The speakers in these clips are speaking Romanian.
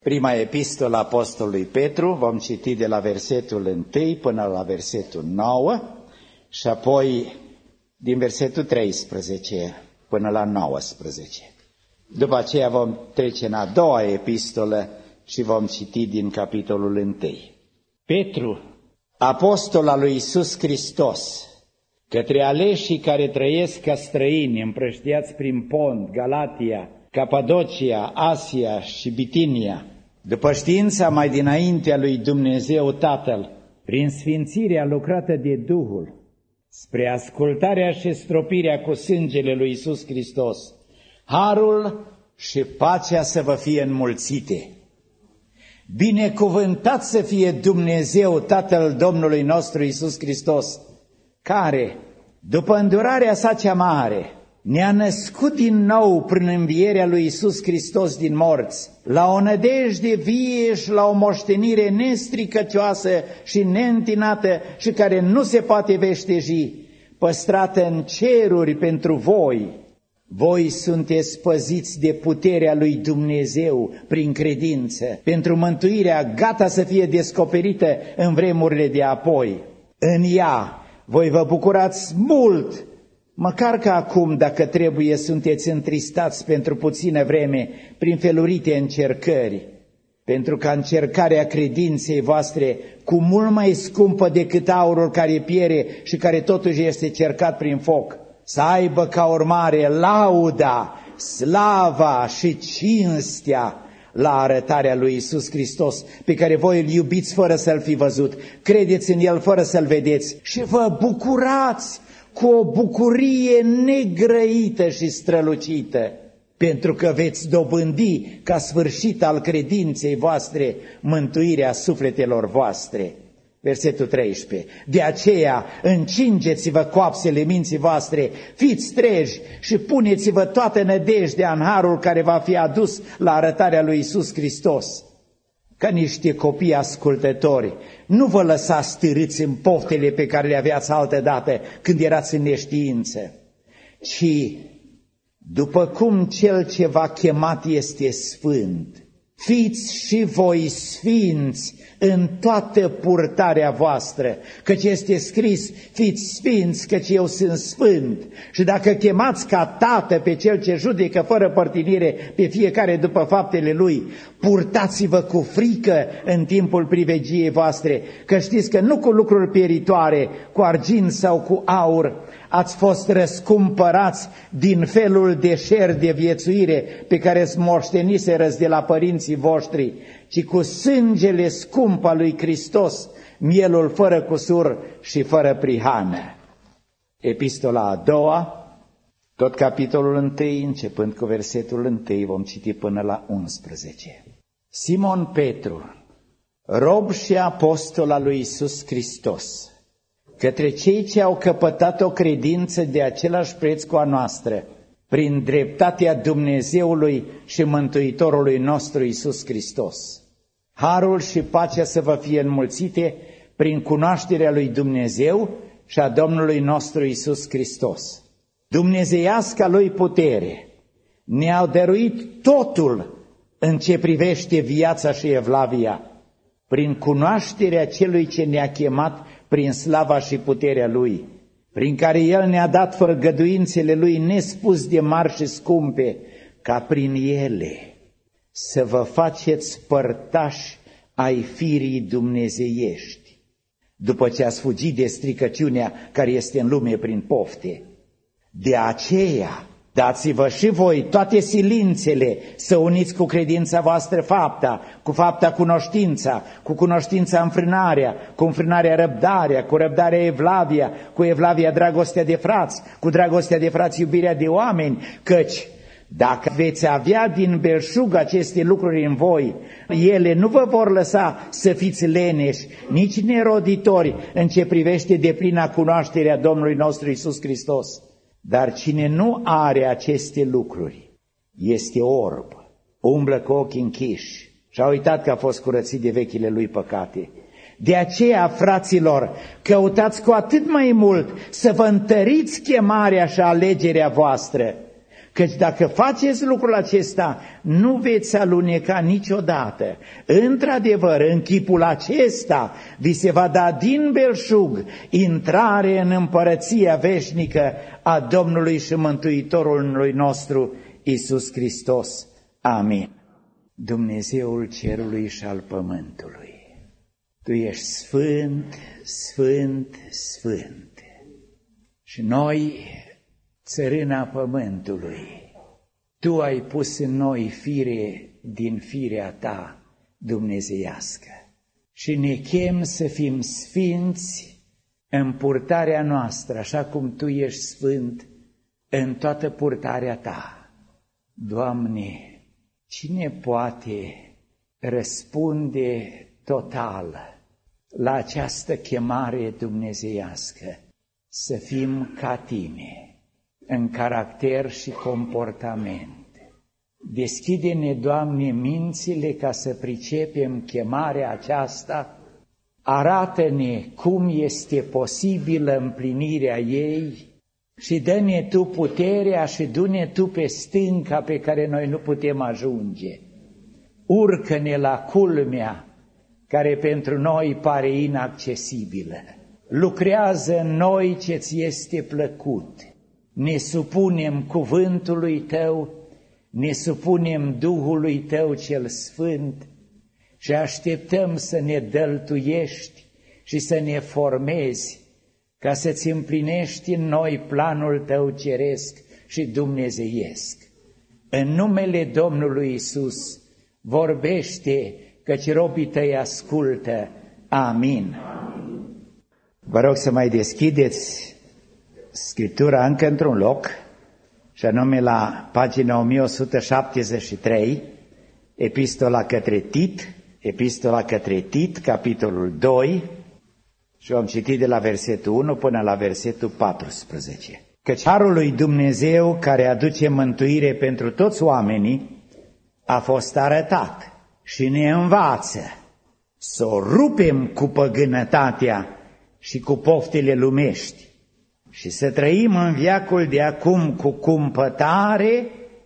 Prima epistolă a apostolului Petru, vom citi de la versetul 1 până la versetul 9 și apoi din versetul 13 până la 19. După aceea vom trece în a doua epistolă și vom citi din capitolul 1. Petru, apostol al lui Iisus Hristos, către aleșii care trăiesc ca străini, împrăștiați prin Pont, Galatia, Capadocia, Asia și Bitinia, după știința mai dinaintea lui Dumnezeu Tatăl, prin sfințirea lucrată de Duhul, spre ascultarea și stropirea cu sângele lui Iisus Hristos, harul și pacea să vă fie înmulțite. Binecuvântat să fie Dumnezeu Tatăl Domnului nostru Iisus Hristos, care, după îndurarea sa cea mare, ne-a născut din nou prin învierea lui Iisus Hristos din morți, la o nădejde vie și la o moștenire nestricăcioasă și neîntinată și care nu se poate veșteji, păstrată în ceruri pentru voi. Voi sunteți păziți de puterea lui Dumnezeu prin credință, pentru mântuirea gata să fie descoperită în vremurile de apoi. În ea voi vă bucurați mult, măcar că acum, dacă trebuie, sunteți întristați pentru puțină vreme prin felurite încercări, pentru ca încercarea credinței voastre, cu mult mai scumpă decât aurul care piere și care totuși este cercat prin foc, să aibă ca urmare lauda, slava și cinstea la arătarea lui Iisus Hristos, pe care voi îl iubiți fără să-l fi văzut, credeți în el fără să-l vedeți și vă bucurați cu o bucurie negrăită și strălucită, pentru că veți dobândi ca sfârșit al credinței voastre mântuirea sufletelor voastre. Versetul 13. De aceea încingeți-vă coapsele minții voastre, fiți treji și puneți-vă toată nădejdea în harul care va fi adus la arătarea lui Iisus Hristos. Ca niște copii ascultători, nu vă lăsați stârâți în poftele pe care le aveați altădată când erați în neștiință, ci după cum cel ce v-a chemat este sfânt, fiți și voi sfinți în toată purtarea voastră, căci este scris, fiți sfinți, căci eu sunt sfânt. Și dacă chemați ca tată pe cel ce judecă fără părtinire pe fiecare după faptele lui, purtați-vă cu frică în timpul privegiei voastre, că știți că nu cu lucruri pieritoare, cu argint sau cu aur, ați fost răscumpărați din felul de șer de viețuire pe care îți moșteniserăți de la părinții voștri, ci cu sângele scump al lui Hristos, mielul fără cusur și fără prihană. Epistola a doua, tot capitolul 1, începând cu versetul 1, vom citi până la 11. Simon Petru, rob și apostol al lui Iisus Hristos, către cei ce au căpătat o credință de același preț cu a noastră, prin dreptatea Dumnezeului și Mântuitorului nostru Iisus Hristos. Harul și pacea să vă fie înmulțite prin cunoașterea lui Dumnezeu și a Domnului nostru Iisus Hristos. Dumnezeiasca lui putere ne-a dăruit totul în ce privește viața și evlavia, prin cunoașterea celui ce ne-a chemat prin slava și puterea lui, prin care el ne-a dat făgăduințele lui nespus de mari și scumpe, ca prin ele să vă faceți părtași ai firii dumnezeiești, după ce ați fugit de stricăciunea care este în lume prin pofte. De aceea dați-vă și voi toate silințele să uniți cu credința voastră fapta, cu fapta cunoștința, cu cunoștința înfrânarea, cu înfrânarea răbdarea, cu răbdarea evlavia, cu evlavia dragostea de frați, cu dragostea de frați iubirea de oameni, căci dacă veți avea din belșug aceste lucruri în voi, ele nu vă vor lăsa să fiți leneși, nici neroditori în ce privește deplina cunoașterea Domnului nostru Iisus Hristos. Dar cine nu are aceste lucruri este orb, umblă cu ochii închiși și a uitat că a fost curățit de vechile lui păcate. De aceea, fraților, căutați cu atât mai mult să vă întăriți chemarea și alegerea voastră, Căci dacă faceți lucrul acesta, nu veți aluneca niciodată. Într-adevăr, în chipul acesta vi se va da din belșug intrare în împărăția veșnică a Domnului și Mântuitorului nostru, Iisus Hristos. Amin. Dumnezeul cerului și al pământului, Tu ești sfânt, sfânt, sfânt. Și noi, țărâna pământului, Tu ai pus în noi fire din firea Ta dumnezeiască și ne chem să fim sfinți în purtarea noastră, așa cum Tu ești sfânt în toată purtarea Ta. Doamne, cine poate răspunde total la această chemare dumnezeiască? Să fim ca Tine în caracter și comportament. Deschide-ne, Doamne, mințile ca să pricepem chemarea aceasta, arată-ne cum este posibilă împlinirea ei și dă-ne Tu puterea și du-ne Tu pe stânca pe care noi nu putem ajunge. Urcă-ne la culmea care pentru noi pare inaccesibilă. Lucrează în noi ce-ți este plăcut. Ne supunem cuvântului Tău, ne supunem Duhului Tău cel Sfânt și așteptăm să ne dăltuiești și să ne formezi ca să-ți împlinești în noi planul Tău ceresc și dumnezeiesc. În numele Domnului Iisus vorbește, căci robii Tăi ascultă. Amin. Vă rog să mai deschideți Scriptura încă într-un loc, și anume la pagina 1173, Epistola către Tit, capitolul 2, și vom citi de la versetul 1 până la versetul 14. Căci harul lui Dumnezeu, care aduce mântuire pentru toți oamenii, a fost arătat și ne învață să o rupem cu păgânătatea și cu poftele lumești și să trăim în veacul de acum cu cumpătare,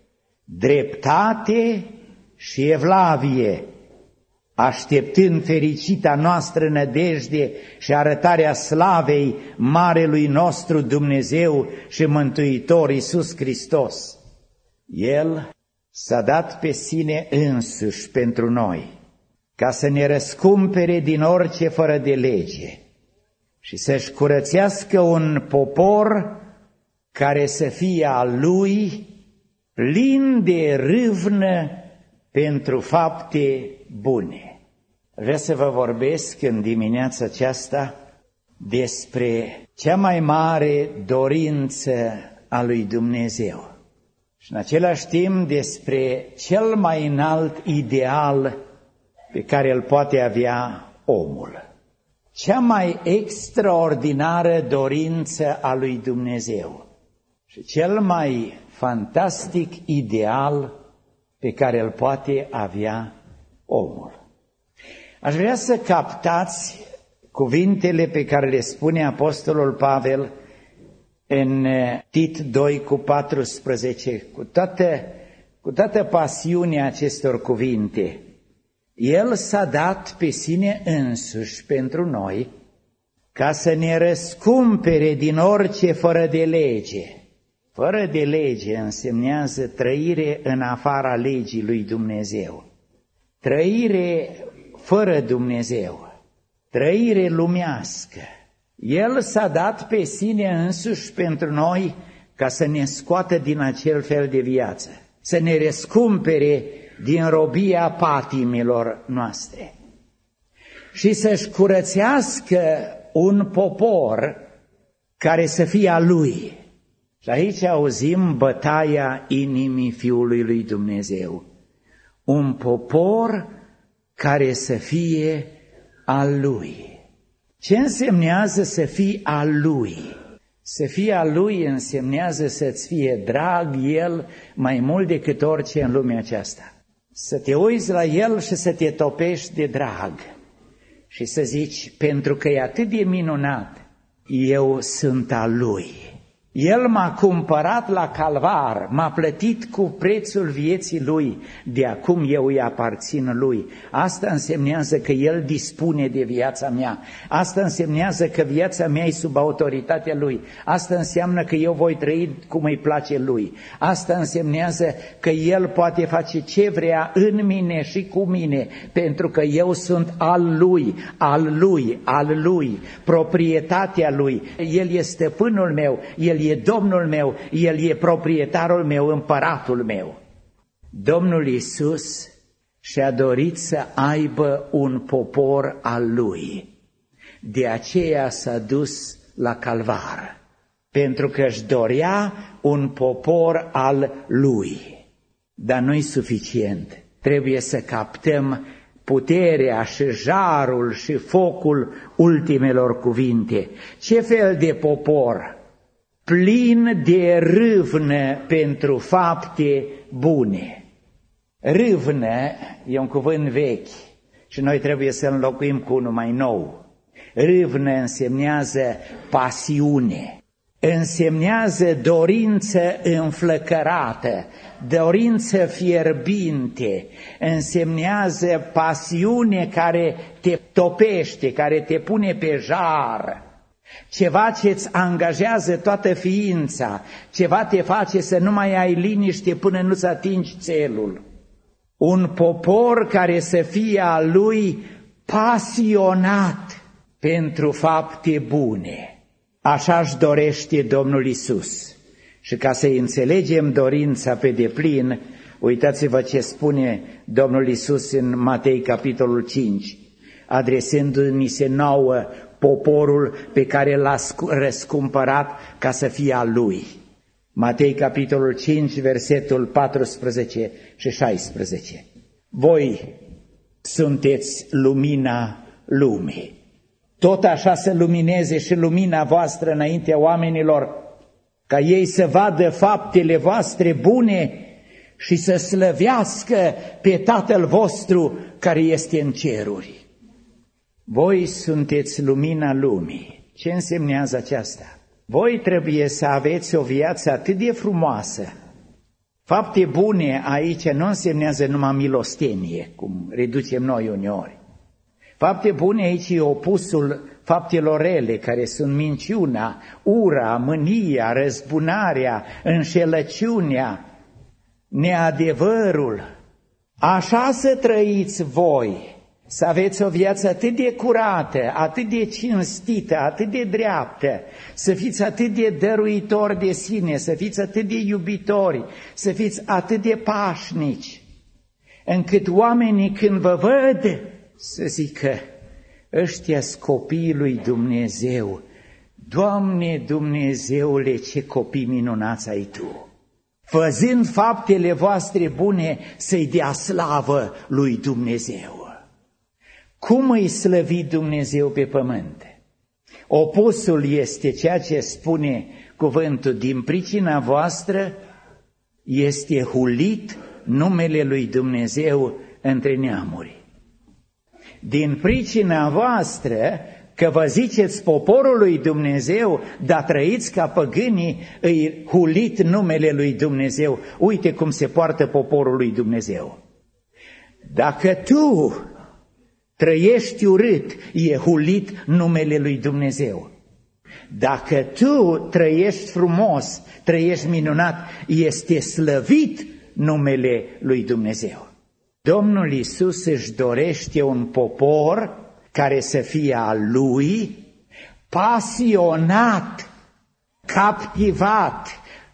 dreptate și evlavie, așteptând fericita noastră nădejde și arătarea slavei marelui nostru Dumnezeu și Mântuitor Iisus Hristos. El s-a dat pe sine însuși pentru noi, ca să ne răscumpere din orice fără de lege și să-și curățească un popor care să fie al Lui, plin de râvnă pentru fapte bune. Vreau să vă vorbesc în dimineața aceasta despre cea mai mare dorință a lui Dumnezeu și în același timp despre cel mai înalt ideal pe care îl poate avea omul. Cea mai extraordinară dorință a lui Dumnezeu și cel mai fantastic ideal pe care îl poate avea omul. Aș vrea să captați cuvintele pe care le spune Apostolul Pavel în Tit 2:14, cu toată pasiunea acestor cuvinte. El s-a dat pe sine însuși pentru noi ca să ne răscumpere din orice fără de lege. Fără de lege însemnează trăire în afara legii lui Dumnezeu, trăire fără Dumnezeu, trăire lumească. El s-a dat pe sine însuși pentru noi ca să ne scoată din acel fel de viață, să ne răscumpere din robia patimilor noastre și să-și curățească un popor care să fie a Lui. Și aici auzim bătaia inimii Fiului lui Dumnezeu. Un popor care să fie al Lui. Ce însemnează să fii al Lui? Să fie al Lui însemnează să-ți fie drag El mai mult decât orice în lumea aceasta. Să te uiți la El și să te topești de drag și să zici, pentru că e atât de minunat, eu sunt al Lui. El m-a cumpărat la calvar, m-a plătit cu prețul vieții Lui, de acum eu îi aparțin Lui. Asta însemnează că El dispune de viața mea, asta însemnează că viața mea e sub autoritatea Lui, asta înseamnă că eu voi trăi cum îi place Lui, asta însemnează că El poate face ce vrea în mine și cu mine, pentru că eu sunt al Lui, al Lui, al Lui, proprietatea Lui. El este stăpânul meu, El e Domnul meu, El e proprietarul meu, împăratul meu. Domnul Iisus și-a dorit să aibă un popor al Lui. De aceea s-a dus la calvar, pentru că își dorea un popor al Lui. Dar nu-i suficient, trebuie să captăm puterea și jarul și focul ultimelor cuvinte. Ce fel de popor? Plin de râvnă pentru fapte bune. Râvnă e un cuvânt vechi și noi trebuie să înlocuim cu unul mai nou. Râvnă însemnează pasiune, însemnează dorință înflăcărată, dorință fierbinte, însemnează pasiune care te topește, care te pune pe jar. Ceva ce îți angajează toată ființa, ceva te face să nu mai ai liniște până nu-ți atingi țelul. Un popor care să fie al Lui pasionat pentru fapte bune. Așa își dorește Domnul Iisus. Și ca să înțelegem dorința pe deplin, uitați-vă ce spune Domnul Iisus în Matei capitolul 5, adresându-ni se nouă, poporul pe care l-a răscumpărat ca să fie al Lui. Matei capitolul 5, versetul 14 și 16. Voi sunteți lumina lumii. Tot așa să lumineze și lumina voastră înaintea oamenilor, ca ei să vadă faptele voastre bune și să slăvească pe Tatăl vostru care este în ceruri. Voi sunteți lumina lumii. Ce însemnează aceasta? Voi trebuie să aveți o viață atât de frumoasă. Fapte bune aici nu însemnează numai milostenie, cum reducem noi uneori. Fapte bune aici e opusul faptelor rele, care sunt minciuna, ura, mânia, răzbunarea, înșelăciunea, neadevărul. Așa să trăiți voi, să aveți o viață atât de curată, atât de cinstită, atât de dreaptă, să fiți atât de dăruitori de sine, să fiți atât de iubitori, să fiți atât de pașnici, încât oamenii când vă văd să zică, ăștia-s copiii lui Dumnezeu, Doamne Dumnezeule, ce copii minunați ai Tu! Făzând faptele voastre bune să-i dea slavă lui Dumnezeu. Cum îi slăvi Dumnezeu pe pământ? Opusul este ceea ce spune cuvântul, din pricina voastră este hulit numele lui Dumnezeu între neamuri. Din pricina voastră, că vă ziceți poporul lui Dumnezeu, dar trăiți ca păgânii, îi hulit numele lui Dumnezeu. Uite cum se poartă poporul lui Dumnezeu. Dacă tu trăiești urât, e hulit numele lui Dumnezeu. Dacă tu trăiești frumos, trăiești minunat, este slăvit numele lui Dumnezeu. Domnul Iisus își dorește un popor care să fie al Lui, pasionat, captivat,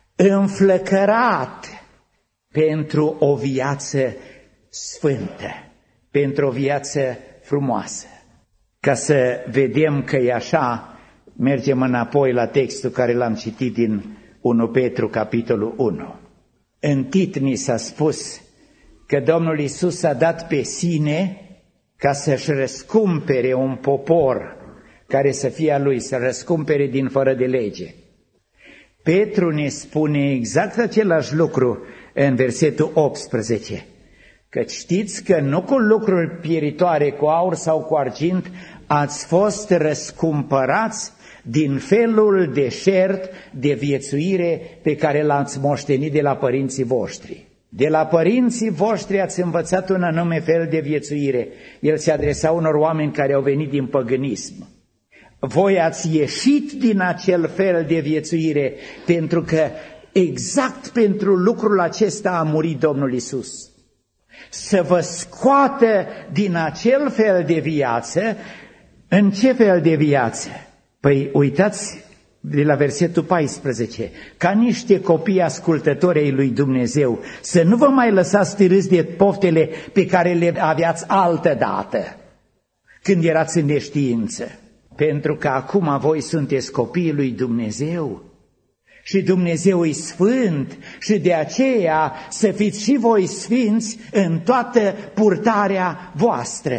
înflăcărat pentru o viață sfântă, pentru o viață frumoasă. Ca să vedem că e așa, mergem înapoi la textul care l-am citit din 1 Petru, capitolul 1. În Tit ni s-a spus că Domnul Iisus a dat pe sine ca să-și răscumpere un popor care să fie a Lui, să răscumpere din fără de lege. Petru ne spune exact același lucru în versetul 18. Că știți că nu cu lucruri pieritoare, cu aur sau cu argint, ați fost răscumpărați din felul deșert de viețuire pe care l-ați moștenit de la părinții voștri. De la părinții voștri ați învățat un anume fel de viețuire. El se adresa unor oameni care au venit din păgânism. Voi ați ieșit din acel fel de viețuire pentru că exact pentru lucrul acesta a murit Domnul Iisus. Să vă scoată din acel fel de viață. În ce fel de viață? Păi uitați de la versetul 14, ca niște copii ascultători ai lui Dumnezeu, să nu vă mai lăsați târâți de poftele pe care le aveați altădată, când erați în neștiință, pentru că acum voi sunteți copiii lui Dumnezeu și Dumnezeu e sfânt și de aceea să fiți și voi sfinți în toată purtarea voastră.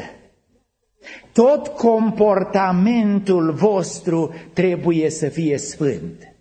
Tot comportamentul vostru trebuie să fie sfânt.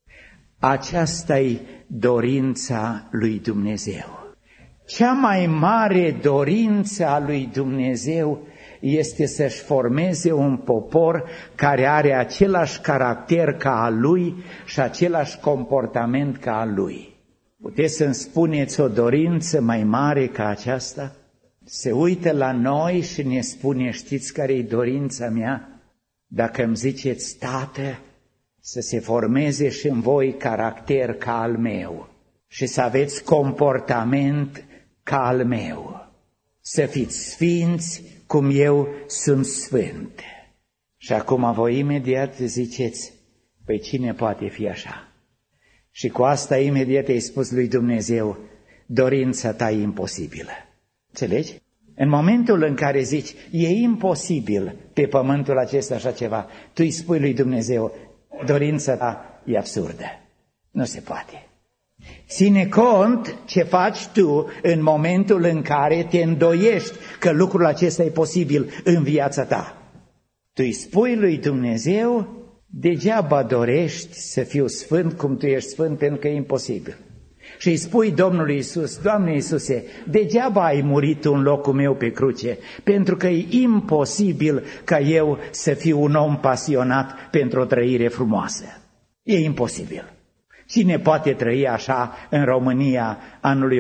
Aceasta-i dorința lui Dumnezeu. Cea mai mare dorință a lui Dumnezeu este să-și formeze un popor care are același caracter ca al lui și același comportament ca al lui. Puteți să-mi spuneți o dorință mai mare ca aceasta? Se uită la noi și ne spune, știți care-i dorința mea? Dacă îmi ziceți, Tată, să se formeze și în voi caracter ca al meu și să aveți comportament ca al meu, să fiți sfinți cum eu sunt sfânt. Și acum voi imediat ziceți, păi cine poate fi așa? Și cu asta imediat i-ai spus lui Dumnezeu, dorința ta e imposibilă. Înțelegi? În momentul în care zici, e imposibil pe pământul acesta așa ceva, tu îi spui lui Dumnezeu, dorința ta e absurdă. Nu se poate. Ține cont ce faci tu în momentul în care te îndoiești că lucrul acesta e posibil în viața ta. Tu îi spui lui Dumnezeu, degeaba dorești să fiu sfânt cum tu ești sfânt pentru că e imposibil. Și îi spui Domnului Iisus, Doamne Iisuse, degeaba ai murit în locul meu pe cruce, pentru că e imposibil ca eu să fiu un om pasionat pentru o trăire frumoasă. E imposibil. Cine poate trăi așa în România anului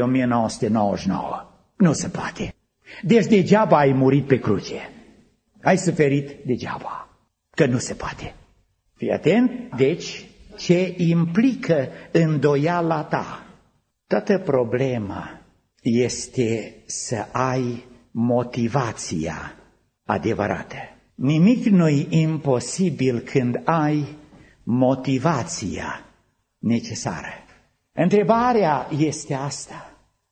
1999? Nu se poate. Deci degeaba ai murit pe cruce. Ai suferit degeaba, că nu se poate. Fii atent, deci, ce implică îndoiala ta? Toată problema este să ai motivația adevărată. Nimic nu-i imposibil când ai motivația necesară. Întrebarea este asta.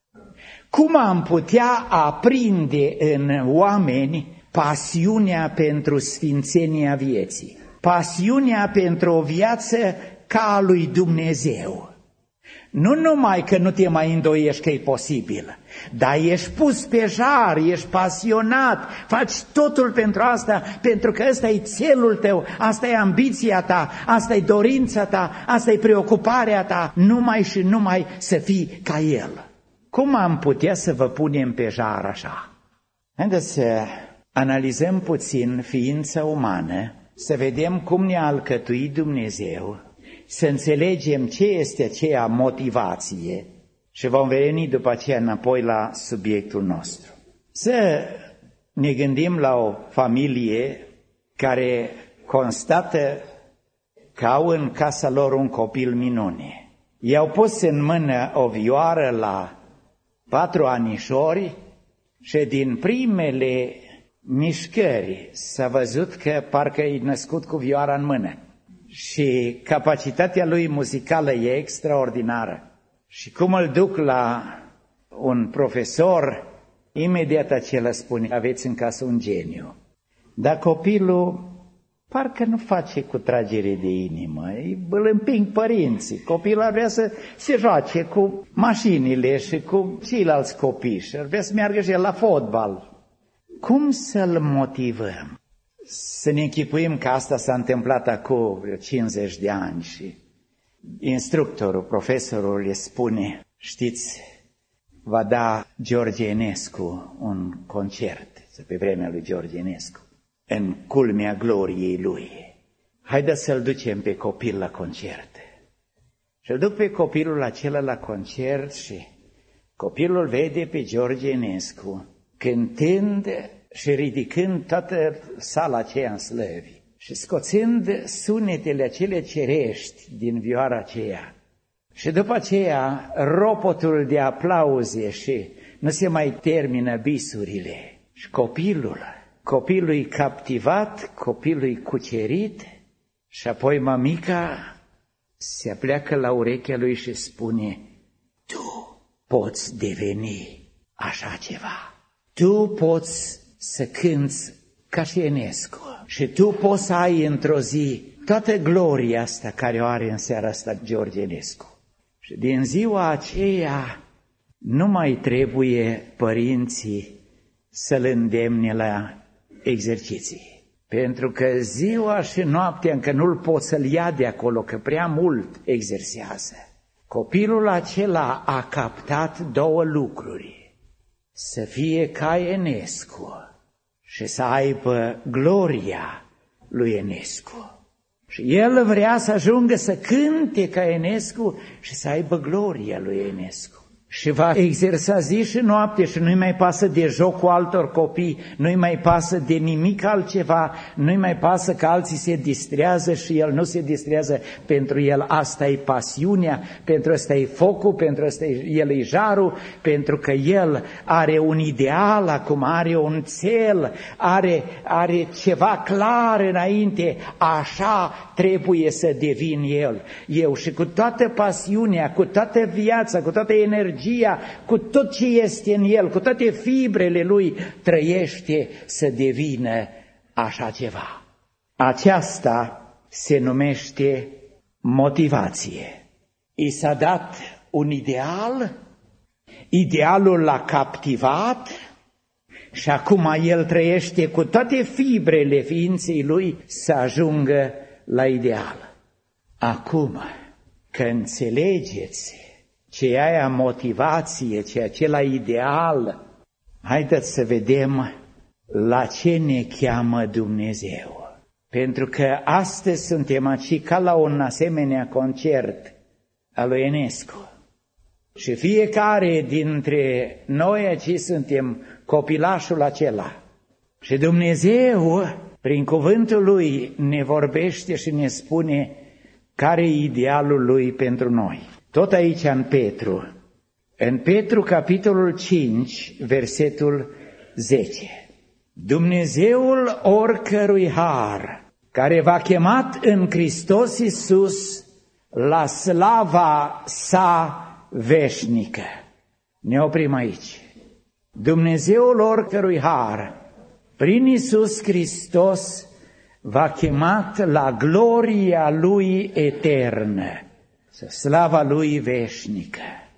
Cum am putea aprinde în oameni pasiunea pentru sfințenia vieții? Pasiunea pentru o viață ca a lui Dumnezeu. Nu numai că nu te mai îndoiești că e posibil, dar ești pus pe jar, ești pasionat, faci totul pentru asta, pentru că ăsta e țelul tău, asta e ambiția ta, asta e dorința ta, asta e preocuparea ta, numai și numai să fii ca el. Cum am putea să vă punem pe jar așa? Haideți să analizăm puțin ființa umană, să vedem cum ne-a alcătuit Dumnezeu, să înțelegem ce este aceea motivație și vom veni după aceea înapoi la subiectul nostru. Să ne gândim la o familie care constată că au în casa lor un copil minune. I-au pus în mână o vioară la 4 anișori și din primele mișcări s-a văzut că parcă e născut cu vioara în mână. Și capacitatea lui muzicală e extraordinară. Și cum îl duc la un profesor, imediat acela spune, aveți în casă un geniu. Dar copilul parcă nu face cu tragere de inimă, îl împing părinții. Copilul ar vrea să se joace cu mașinile și cu ceilalți copii și ar vrea să meargă și el la fotbal. Cum să-l motivăm? Să ne închipuim că asta s-a întâmplat acum 50 de ani și instructorul, profesorul le spune, știți, va da George Enescu un concert, pe vremea lui George Enescu. în culmea gloriei Lui. Haideți să-l ducem pe copil la concert. Și îl duc pe copilul acela la concert și copilul vede pe George Enescu cântând și ridicând toată sala aceea în slăvi și scoțând sunetele acele cerești din vioara aceea. Și după aceea ropotul de aplauze și nu se mai termină bisurile. Și copilul e captivat, copilul e cucerit și apoi mămica se apleacă la urechea lui și spune: tu poți deveni așa ceva, tu poți să cânți ca și Enescu și tu poți să ai într-o zi toată gloria asta care o are în seara asta George Enescu. Și din ziua aceea nu mai trebuie părinții să-l îndemne la exerciții. Pentru că ziua și noaptea încă nu-l pot să-l ia de acolo, că prea mult exersează. Copilul acela a captat două lucruri: să fie ca Enescu și să aibă gloria lui Enescu. Și el vrea să ajungă să cânte ca Enescu și să aibă gloria lui Enescu. Și va exersa zi și noapte și nu-i mai pasă de jocul altor copii, nu-i mai pasă de nimic altceva, nu-i mai pasă că alții se distrează și el nu se distrează. Pentru el asta e pasiunea, pentru asta e focul, pentru asta el e jarul, pentru că el are un ideal, acum are un cel, are ceva clar înainte, așa trebuie să devin eu. Și cu toată pasiunea, cu toată viața, cu toată energia, cu tot ce este în el, cu toate fibrele lui, trăiește să devină așa ceva. Aceasta se numește motivație. I s-a dat un ideal, idealul l-a captivat și acum el trăiește cu toate fibrele ființei lui să ajungă la ideal. Acum, că înțelegeți ce e aia motivație, ce e acela ideal, haideți să vedem la ce ne cheamă Dumnezeu. Pentru că astăzi suntem aici ca la un asemenea concert al lui Enescu. Și fiecare dintre noi aici suntem copilașul acela. Și Dumnezeu, prin cuvântul Lui, ne vorbește și ne spune care e idealul Lui pentru noi. Tot aici în Petru, capitolul 5, versetul 10. Dumnezeul oricărui har, care v-a chemat în Hristos Iisus la slava sa veșnică. Ne oprim aici. Dumnezeul oricărui har, prin Iisus Hristos, v-a chemat la gloria Lui eternă, slava Lui veșnică.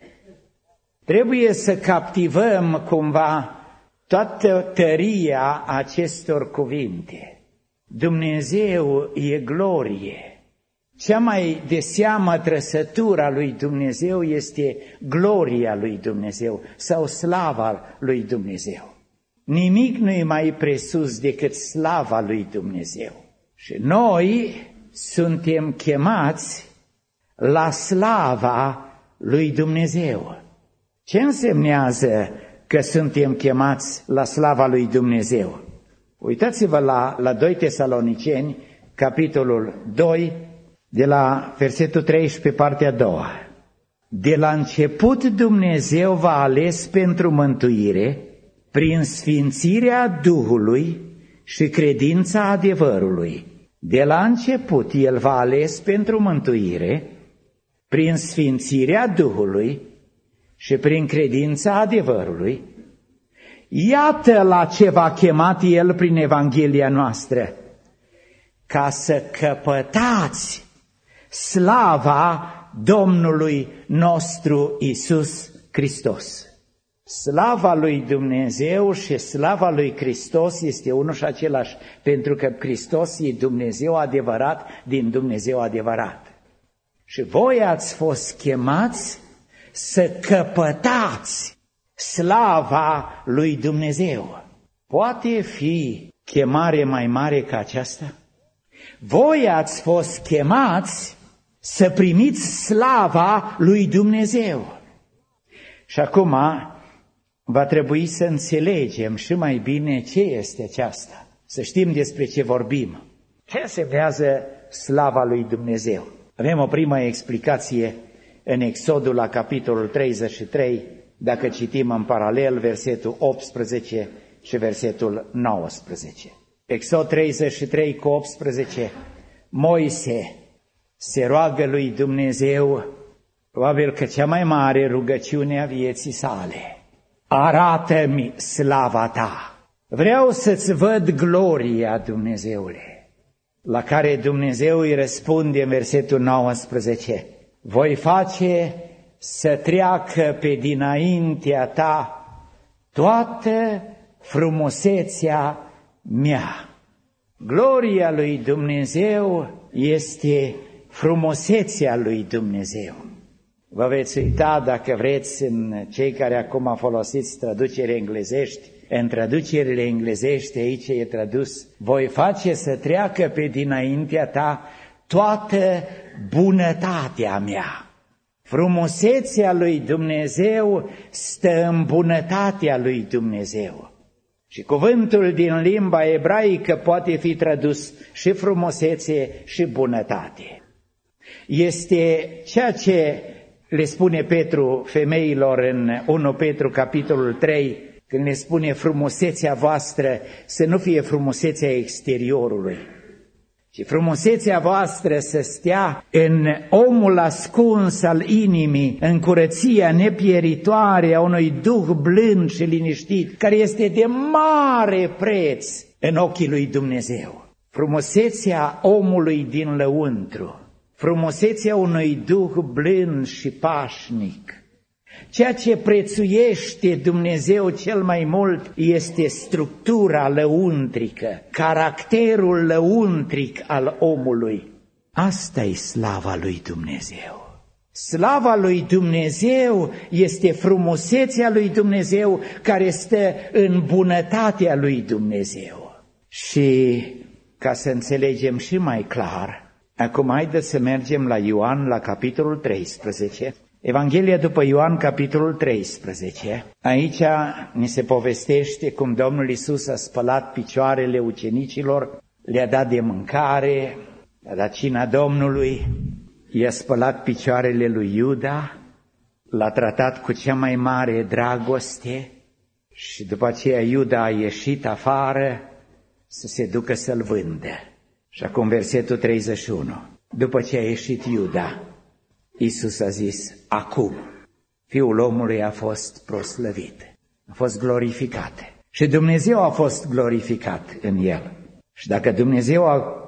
Trebuie să captivăm cumva toată tăria acestor cuvinte. Dumnezeu e glorie. Cea mai de seamă trăsătura lui Dumnezeu este gloria lui Dumnezeu sau slava lui Dumnezeu. Nimic nu e mai presus decât slava lui Dumnezeu. Și noi suntem chemați la slava lui Dumnezeu. Ce însemnează că suntem chemați la slava lui Dumnezeu? Uitați-vă la 2 Tesaloniceni, capitolul 2, de la versetul 13, partea a doua. De la început Dumnezeu v-a ales pentru mântuire prin sfințirea Duhului și credința adevărului. De la început El v-a ales pentru mântuire prin sfințirea Duhului și prin credința adevărului. Iată la ce v-a chemat El prin Evanghelia noastră, ca să căpătați slava Domnului nostru Iisus Hristos. Slava lui Dumnezeu și slava lui Hristos este unul și același, pentru că Hristos e Dumnezeu adevărat din Dumnezeu adevărat. Și voi ați fost chemați să căpătați slava lui Dumnezeu. Poate fi chemare mai mare ca aceasta? Voi ați fost chemați să primiți slava lui Dumnezeu. Și acum va trebui să înțelegem și mai bine ce este aceasta, să știm despre ce vorbim. Ce însemnează slava lui Dumnezeu? Avem o primă explicație în Exodul la capitolul 33, dacă citim în paralel versetul 18 și versetul 19. Exod 33 cu 18, Moise se roagă lui Dumnezeu, probabil că cea mai mare rugăciune a vieții sale. Arată-mi slava ta. Vreau să-ți văd gloria, Dumnezeule. La care Dumnezeu îi răspunde în versetul 19, voi face să treacă pe dinaintea ta toată frumusețea mea. Gloria lui Dumnezeu este frumusețea lui Dumnezeu. Vă veți uita, dacă vreți, în cei care acum folosiți traducere englezești, în traducerile englezești aici e tradus, voi face să treacă pe dinaintea ta toată bunătatea mea. Frumusețea lui Dumnezeu stă în bunătatea lui Dumnezeu. Și cuvântul din limba ebraică poate fi tradus și frumusețe și bunătate. Este ceea ce le spune Petru femeilor în 1 Petru capitolul 3, când le spune frumusețea voastră să nu fie frumusețea exteriorului, ci frumusețea voastră să stea în omul ascuns al inimii, în curăția nepieritoare a unui duh blând și liniștit, care este de mare preț în ochii lui Dumnezeu. Frumusețea omului din lăuntru, frumusețea unui duh blând și pașnic. Ceea ce prețuiește Dumnezeu cel mai mult este structura lăuntrică, caracterul lăuntric al omului. Asta e slava lui Dumnezeu. Slava lui Dumnezeu este frumusețea lui Dumnezeu care stă în bunătatea lui Dumnezeu. Și ca să înțelegem și mai clar, acum haideți să mergem la Ioan, la capitolul 13. Evanghelia după Ioan, capitolul 13. Aici ni se povestește cum Domnul Iisus a spălat picioarele ucenicilor, le-a dat de mâncare, le-a dat cina Domnului, i-a spălat picioarele lui Iuda, l-a tratat cu cea mai mare dragoste și după aceea Iuda a ieșit afară să se ducă să-l vândă. Și acum versetul 31. După ce a ieșit Iuda, Iisus a zis, acum Fiul omului a fost proslăvit, a fost glorificat și Dumnezeu a fost glorificat în el. Și dacă Dumnezeu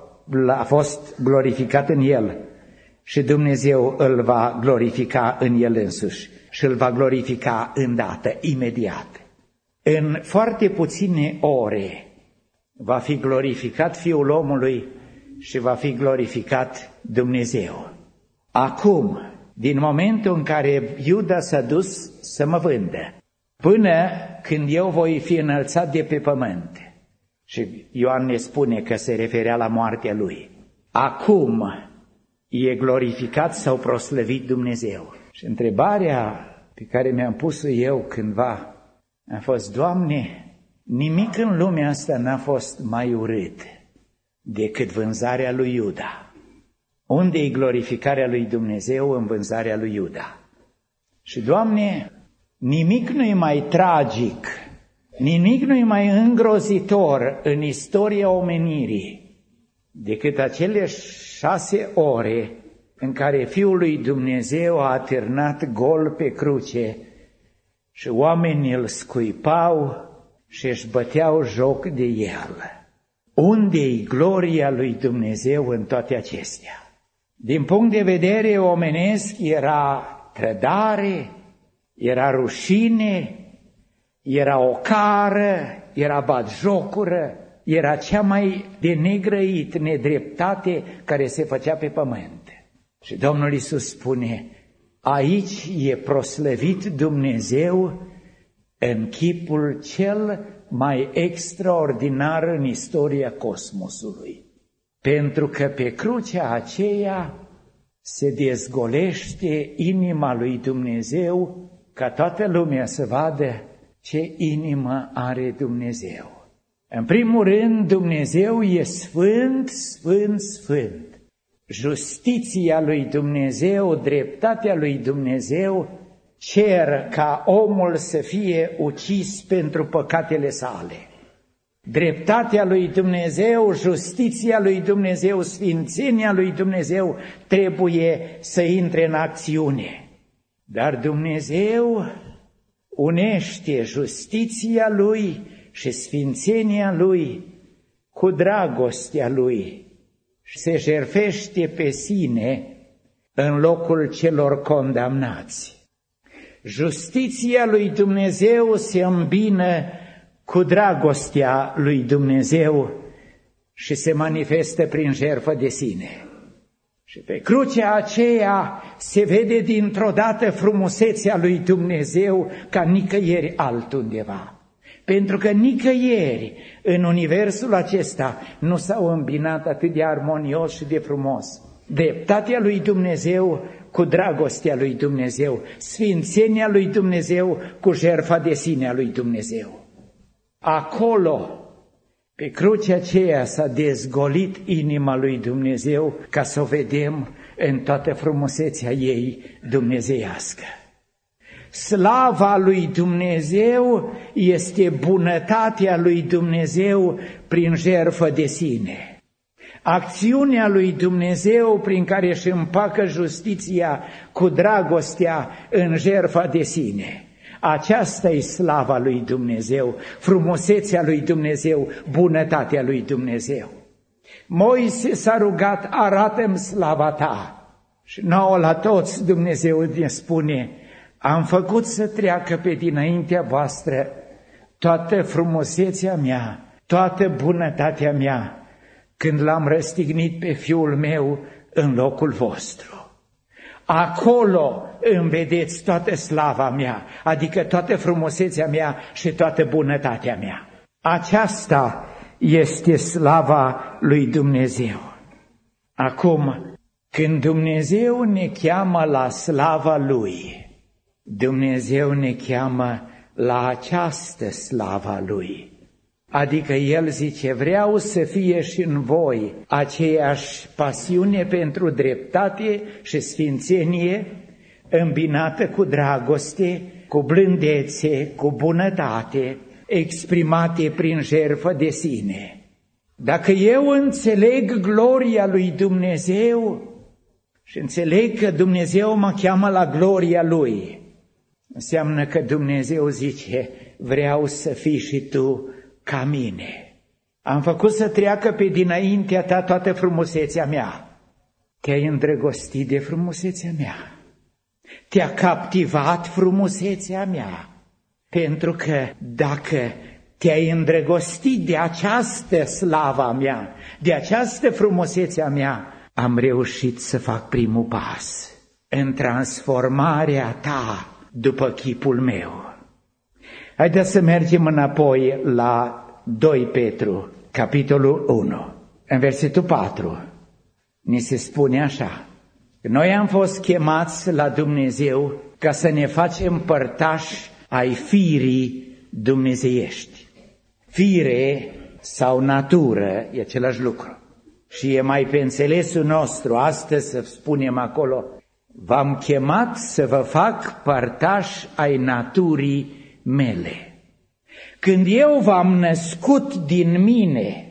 a fost glorificat în el și Dumnezeu îl va glorifica în el însuși și îl va glorifica îndată, imediat. În foarte puține ore va fi glorificat Fiul omului și va fi glorificat Dumnezeu. Acum, din momentul în care Iuda s-a dus să mă vândă, până când eu voi fi înălțat de pe pământ, și Ioan ne spune că se referea la moartea lui, acum e glorificat sau proslăvit Dumnezeu. Și întrebarea pe care mi-am pus-o eu cândva a fost, Doamne, nimic în lumea asta n-a fost mai urât decât vânzarea lui Iuda. Unde e glorificarea lui Dumnezeu în vânzarea lui Iuda? Și, Doamne, nimic nu e mai tragic, nimic nu e mai îngrozitor în istoria omenirii decât acele 6 ore în care Fiul lui Dumnezeu a atârnat gol pe cruce și oamenii îl scuipau și își băteau joc de el. Unde e gloria lui Dumnezeu în toate acestea? Din punct de vedere omenesc era trădare, era rușine, era ocară, era batjocură, era cea mai de negrăit nedreptate care se făcea pe pământ. Și Domnul Iisus spune, aici e proslăvit Dumnezeu în chipul cel mai extraordinar în istoria cosmosului. Pentru că pe crucea aceea se dezgolește inima lui Dumnezeu, ca toată lumea să vadă ce inimă are Dumnezeu. În primul rând, Dumnezeu e sfânt, sfânt, sfânt. Justiția lui Dumnezeu, dreptatea lui Dumnezeu cer ca omul să fie ucis pentru păcatele sale. Dreptatea lui Dumnezeu, justiția lui Dumnezeu, sfințenia lui Dumnezeu trebuie să intre în acțiune. Dar Dumnezeu unește justiția lui și sfințenia lui cu dragostea lui și se jertfește pe sine în locul celor condamnați. Justiția lui Dumnezeu se îmbină cu dragostea lui Dumnezeu și se manifestă prin jertfă de sine. Și pe crucea aceea se vede dintr-o dată frumusețea lui Dumnezeu ca nicăieri altundeva. Pentru că nicăieri în universul acesta nu s-au îmbinat atât de armonios și de frumos dreptatea lui Dumnezeu cu dragostea lui Dumnezeu, sfințenia lui Dumnezeu cu jertfa de sine a lui Dumnezeu. Acolo, pe crucea aceea, s-a dezgolit inima lui Dumnezeu ca să o vedem în toată frumusețea ei dumnezeiască. Slava lui Dumnezeu este bunătatea lui Dumnezeu prin jertfă de sine. Acțiunea lui Dumnezeu prin care își împacă justiția cu dragostea în jertfa de sine. Aceasta e slava lui Dumnezeu, frumusețea lui Dumnezeu, bunătatea lui Dumnezeu. Moise s-a rugat, arată-mi slava ta. Și nouă la toți Dumnezeu ne spune, am făcut să treacă pe dinaintea voastră toată frumusețea mea, toată bunătatea mea, când l-am răstignit pe Fiul meu în locul vostru. Acolo îmi vedeți toată slava mea, adică toată frumusețea mea și toată bunătatea mea. Aceasta este slava lui Dumnezeu. Acum, când Dumnezeu ne cheamă la slava Lui, Dumnezeu ne cheamă la această slava Lui. Adică El zice, vreau să fie și în voi aceeași pasiune pentru dreptate și sfințenie, îmbinată cu dragoste, cu blândețe, cu bunătate, exprimate prin jertfă de sine. Dacă eu înțeleg gloria lui Dumnezeu și înțeleg că Dumnezeu mă cheamă la gloria Lui, înseamnă că Dumnezeu zice, vreau să fii și tu ca mine. Am făcut să treacă pe dinaintea ta toată frumusețea mea. Te-ai îndrăgostit de frumusețea mea. Te-a captivat frumusețea mea. Pentru că dacă te-ai îndrăgostit de această slava mea, de această frumusețea mea, am reușit să fac primul pas în transformarea ta după chipul meu. Haideți să mergem înapoi la 2 Petru, capitolul 1, în versetul 4. Ni se spune așa, noi am fost chemați la Dumnezeu ca să ne facem părtași ai firii dumnezeiești. Fire sau natură e același lucru. Și e mai pe înțelesul nostru astăzi să spunem acolo, v-am chemat să vă fac părtași ai naturii mele. Când eu v-am născut din mine,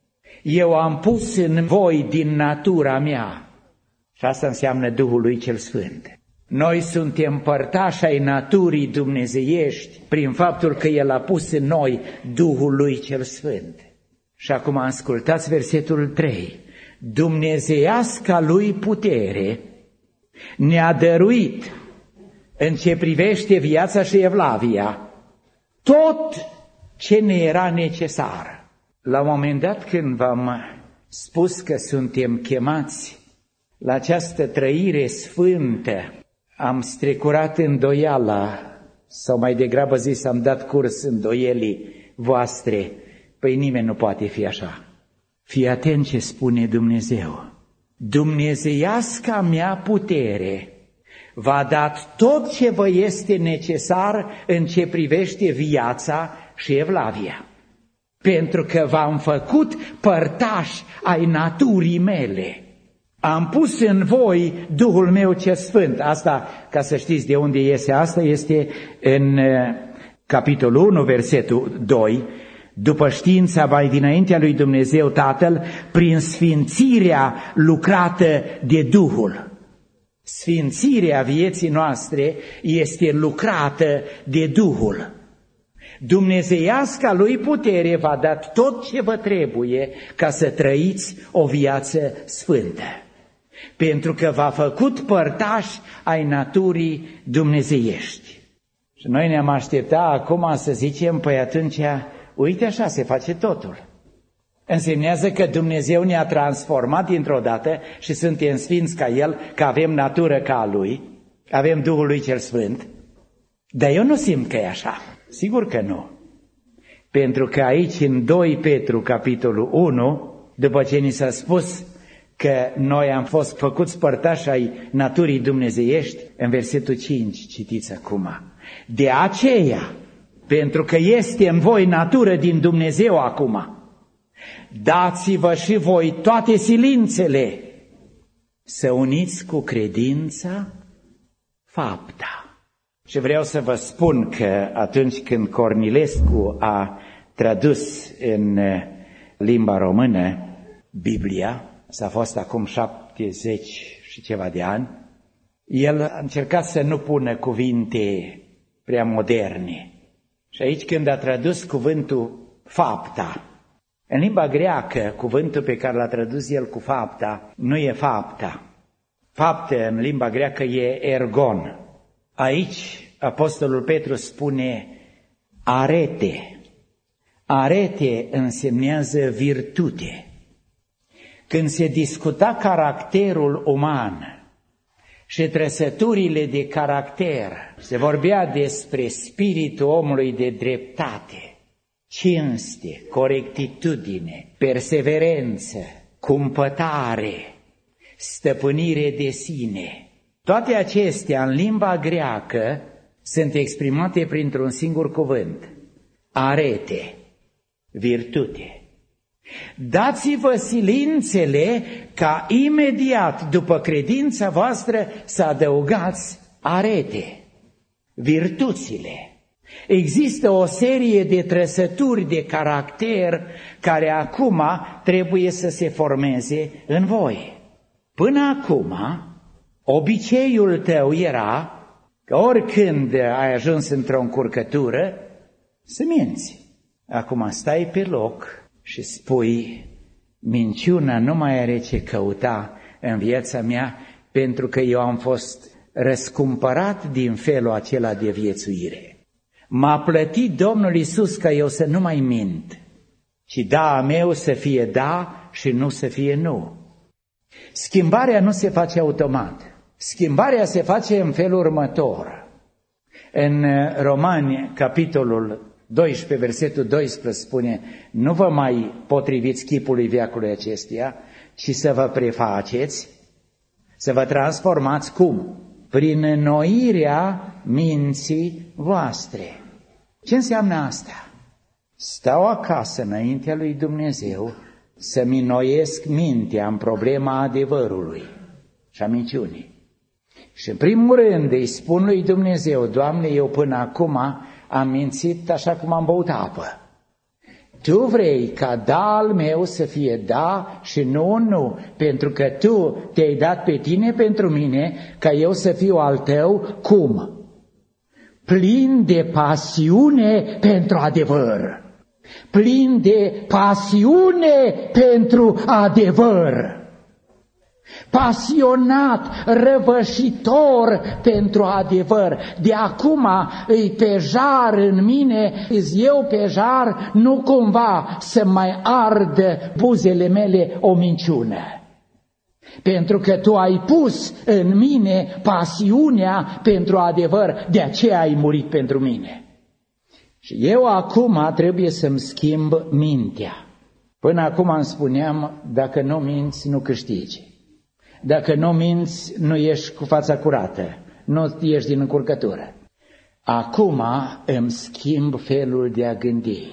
eu am pus în voi din natura mea. Și asta înseamnă Duhul lui cel Sfânt. Noi suntem părtași ai naturii dumnezeiești prin faptul că El a pus în noi Duhul lui cel Sfânt. Și acum ascultați versetul 3. Dumnezeiasca lui putere ne-a dăruit în ce privește viața și evlavia tot ce ne era necesar. La un moment dat când v-am spus că suntem chemați la această trăire sfântă, am strecurat îndoiala, sau mai degrabă zis, am dat curs îndoielii voastre. Păi nimeni nu poate fi așa. Fii atent ce spune Dumnezeu. Dumnezeiasca mea putere v-a dat tot ce vă este necesar în ce privește viața și evlavia. Pentru că v-am făcut părtași ai naturii mele. Am pus în voi Duhul meu cel Sfânt. Asta, ca să știți de unde iese asta, este în capitolul 1, versetul 2. După știința mai dinaintea lui Dumnezeu Tatăl, prin sfințirea lucrată de Duhul. Sfințirea vieții noastre este lucrată de Duhul. Dumnezeiasca lui putere v-a dat tot ce vă trebuie ca să trăiți o viață sfântă. Pentru că v-a făcut părtași ai naturii dumnezeiești. Și noi ne-am aștepta acum să zicem, păi atunci, uite așa se face totul. Însemnează că Dumnezeu ne-a transformat dintr-o dată și suntem sfinți ca El, că avem natură ca a Lui, avem Duhul Lui cel Sfânt. Dar eu nu simt că e așa. Sigur că nu. Pentru că aici, în 2 Petru, capitolul 1, după ce ni s-a spus că noi am fost făcuți părtași ai naturii dumnezeiești, în versetul 5, citiți acum. De aceea, pentru că este în voi natură din Dumnezeu acum, dați-vă și voi toate silințele să uniți cu credința fapta. Și vreau să vă spun că atunci când Cornilescu a tradus în limba română Biblia, s-a fost acum 70 și ceva de ani, el a încercat să nu pună cuvinte prea moderne. Și aici când a tradus cuvântul fapta, în limba greacă, cuvântul pe care l-a tradus el cu fapta, nu e fapta. Fapte în limba greacă e ergon. Aici apostolul Petru spune arete. Arete însemnează virtute. Când se discuta caracterul uman și trăsăturile de caracter, se vorbea despre spiritul omului de dreptate, cinste, corectitudine, perseverență, cumpătare, stăpânire de sine. Toate acestea în limba greacă sunt exprimate printr-un singur cuvânt, arete, virtute. Dați-vă silințele ca imediat după credința voastră să adăugați arete, virtuțile. Există o serie de trăsături de caracter care acum trebuie să se formeze în voi. Până acum, obiceiul tău era că oricând ai ajuns într-o încurcătură, să minți. Acum stai pe loc și spui, minciuna nu mai are ce căuta în viața mea, pentru că eu am fost răscumpărat din felul acela de viețuire. M-a plătit Domnul Iisus ca eu să nu mai mint, ci da a meu să fie da și nu să fie nu. Schimbarea nu se face automat. Schimbarea se face în felul următor. În Romani, capitolul 12, versetul 12 spune, nu vă mai potriviți chipului veacului acestuia, ci să vă prefaceți, să vă transformați cum? Prin înnoirea minții voastre. Ce înseamnă asta? Stau acasă înaintea lui Dumnezeu să-mi înnoiesc mintea în problema adevărului și a minciunii. Și în primul rând îi spun lui Dumnezeu, Doamne, eu până acum am mințit așa cum am băut apă. Tu vrei ca da al meu să fie da și nu, pentru că Tu te-ai dat pe Tine pentru mine, ca eu să fiu al Tău, cum? Plin de pasiune pentru adevăr. Plin de pasiune pentru adevăr. Pasionat, răvășitor pentru adevăr. De acum îi pejar în mine, eu pejar, nu cumva să mai ardă buzele mele o minciună. Pentru că Tu ai pus în mine pasiunea pentru adevăr, de aceea ai murit pentru mine. Și eu acum trebuie să-mi schimb mintea. Până acum îmi spuneam, dacă nu minți, nu câștigi. Dacă nu minți, nu ești cu fața curată, nu ieși din încurcătură. Acum îmi schimb felul de a gândi.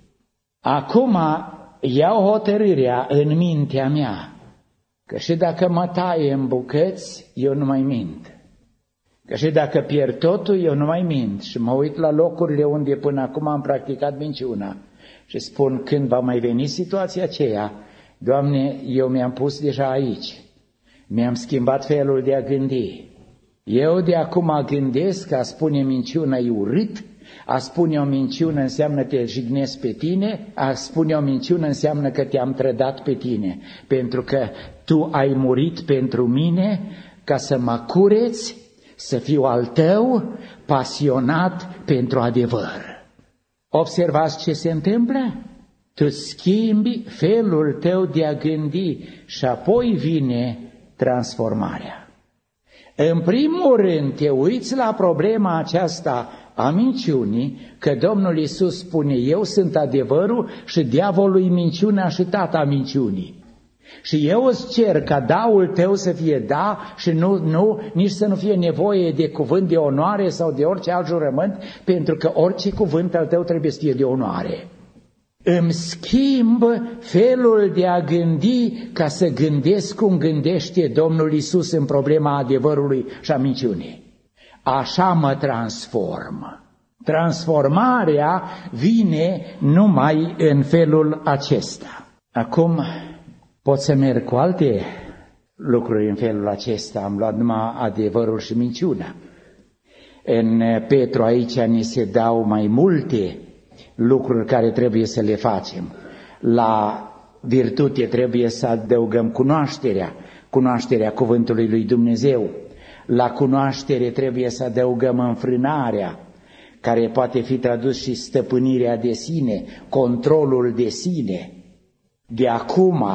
Acum iau hotărârea în mintea mea că și dacă mă taie în bucăți, eu nu mai mint. Că și dacă pierd totul, eu nu mai mint și mă uit la locurile unde până acum am practicat minciuna și spun, când va mai veni situația aceea, Doamne, eu mi-am pus deja aici, mi-am schimbat felul de a gândi. Eu de acum gândesc că a spune minciună e urât, a spune o minciună înseamnă te jignesc pe tine, a spune o minciună înseamnă că te-am trădat pe tine, pentru că tu ai murit pentru mine ca să mă cureți, să fiu al tău, pasionat pentru adevăr. Observați ce se întâmplă? Tu schimbi felul tău de a gândi și apoi vine transformarea. În primul rând te uiți la problema aceasta a minciunii, că Domnul Iisus spune, eu sunt adevărul și diavolul e minciunea și tata minciunii. Și eu îți cer ca daul tău să fie da și nu, nici să nu fie nevoie de cuvânt de onoare sau de orice alt jurământ, pentru că orice cuvânt al tău trebuie să fie de onoare. Îmi schimb felul de a gândi ca să gândesc cum gândește Domnul Iisus în problema adevărului și a minciunii. Așa mă transform. Transformarea vine numai în felul acesta. Acum pot să merg cu alte lucruri în felul acesta. Am luat numai adevărul și minciuna. În Petru aici ni se dau mai multe lucruri care trebuie să le facem. La virtute trebuie să adăugăm cunoașterea cuvântului lui Dumnezeu. La cunoaștere trebuie să adăugăm înfrânarea, care poate fi tradus și stăpânirea de sine, controlul de sine. De acum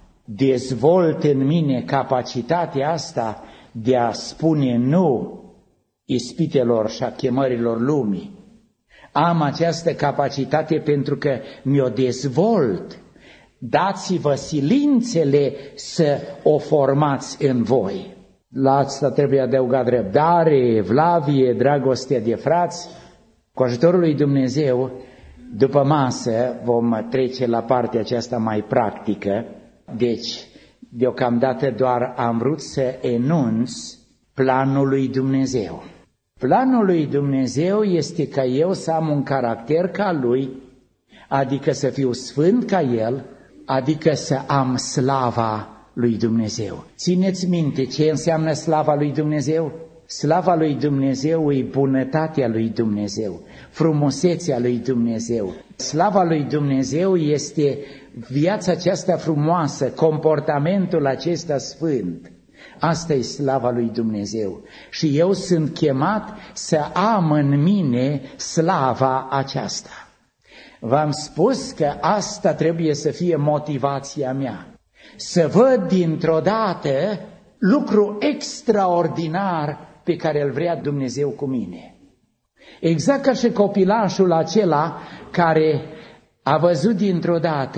dezvolt în mine capacitatea asta de a spune nu ispitelor și a chemărilor lumii. Am această capacitate pentru că mi-o dezvolt. Dați-vă silințele să o formați în voi. La asta trebuie adăugat răbdare, evlavie, dragostea de frați. Cu ajutorul lui Dumnezeu, după masă vom trece la partea aceasta mai practică. Deci, deocamdată doar am vrut să enunț planul lui Dumnezeu. Planul lui Dumnezeu este ca eu să am un caracter ca Lui, adică să fiu sfânt ca El, adică să am slava lui Dumnezeu. Țineți minte ce înseamnă slava lui Dumnezeu? Slava lui Dumnezeu e bunătatea lui Dumnezeu, frumusețea lui Dumnezeu. Slava lui Dumnezeu este viața aceasta frumoasă, comportamentul acesta sfânt. Asta e slava lui Dumnezeu. Și eu sunt chemat să am în mine slava aceasta. V-am spus că asta trebuie să fie motivația mea. Să văd dintr-o dată lucru extraordinar pe care îl vrea Dumnezeu cu mine. Exact ca și copilașul acela care a văzut dintr-o dată